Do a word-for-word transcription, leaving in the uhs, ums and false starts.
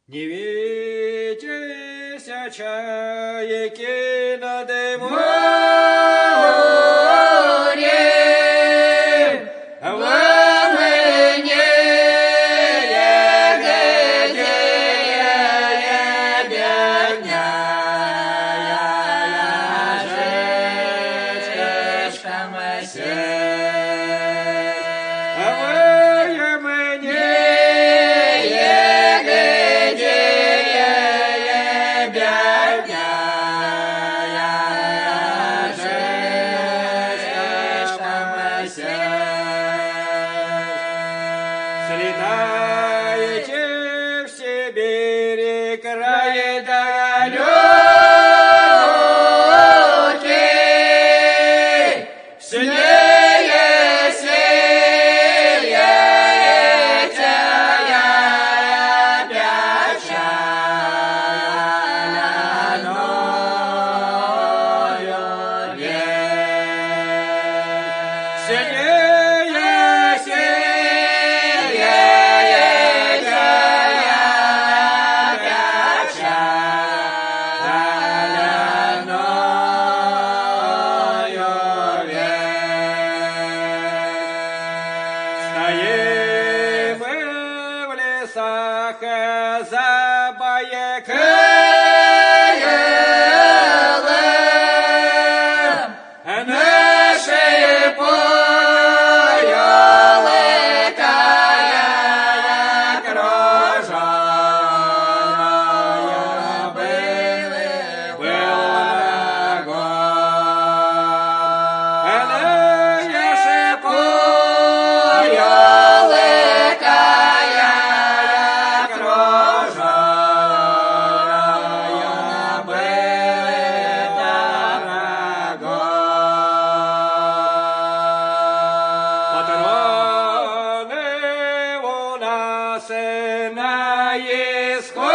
Не видися чайки над морем, а в мене слетаете в Сибири край далекий, сильнее сияете опять шальною весть. Сильнее сияете опять шальною весть. Стоим мы в лесах за Баякалом, наши поелыкая окруженная был врагом. Наши поелыкая окруженная была врагом. Патроны у нас на исходе.